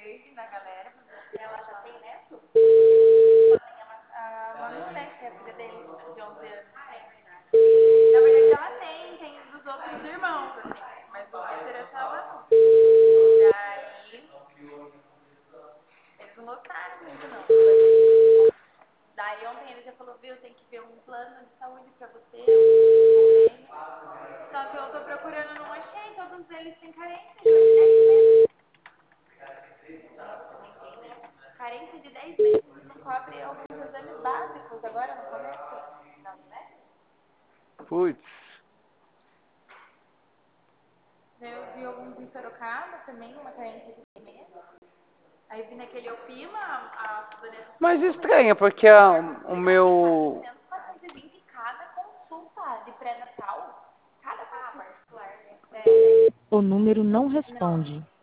Putz. Mas estranha, porque o meu... O número não responde.